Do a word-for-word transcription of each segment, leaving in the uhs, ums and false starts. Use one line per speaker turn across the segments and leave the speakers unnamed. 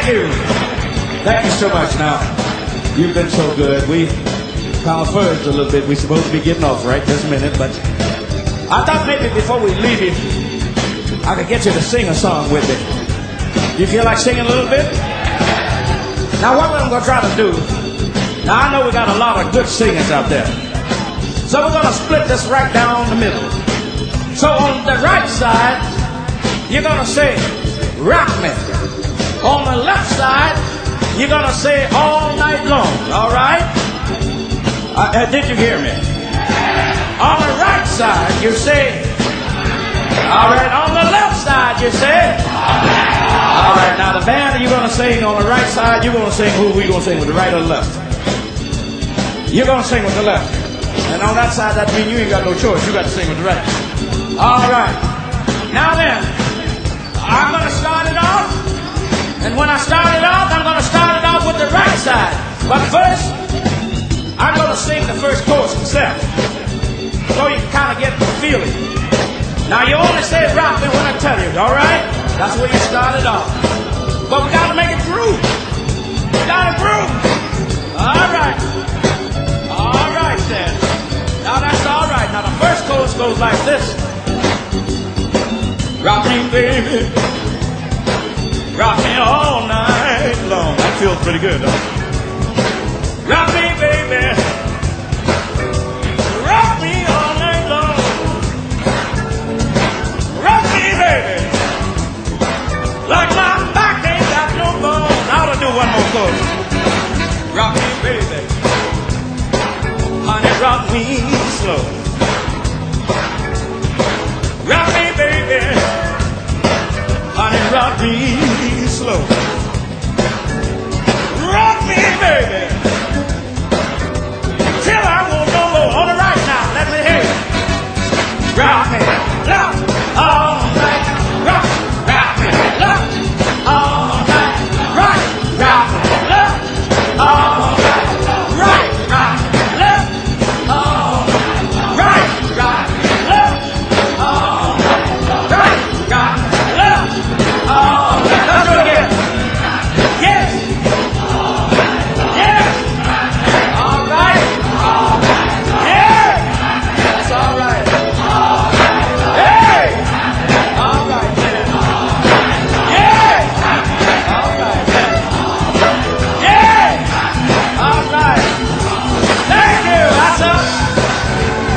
Thank you. Thank you so much. Now, you've been so good. We kind of fudged a little bit. We're supposed to be getting off right this minute, but I thought maybe before we leave you, I could get you to sing a song with me. You feel like singing a little bit? Now, what I'm going to try to do, now I know we got a lot of good singers out there. So we're going to split this right down the middle. So on the right side, you're going to say, rock me. On the left side, you're going to say all night long, all right? Uh, uh, did you hear me? On the right side, you say, all right. On the left side, you say, all right. Now the band you're going to sing on the right side, you're going to sing who we going to sing with the right or the left? You're going to sing with the left. And on that side, that means you ain't got no choice. You got to sing with the right. All right. Now then, I'm going to start it off. And when I start it off, I'm going to start it off with the right side. But first, I'm going to sing the first chorus myself, so you can kind of get the feeling. Now, you only say rock me when I tell you, all right? That's where you start it off. But we got to make it groove. We got to groove. All right. All right, then. Now, that's all right. Now, the first chorus goes like this. Rock me, baby. Rock me all night long. That feels pretty good, though. Rock me, baby. Rock me all night long. Rock me, baby. Like my back ain't got no bones. I ought to do one more chorus. Rock me, baby. Honey, rock me slow. Rock me, baby. Honey, rock me slow. Rock me, baby. Till I won't no more. On the right now, let me hear you. Rock me, rock, all night. Rock, rock me, rock, all night. Rock, rock me, rock, all night. Right, rock, left, all night. Right, rock, left, all night. Right, rock, left, all night. Let's go again. Yes. Yes. All right. Yeah. That's all right. Hey. All right, then. Yeah. All right, then. Yeah. All right. Thank you. That's up.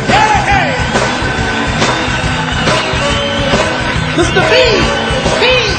Yeah.
Mister B. B.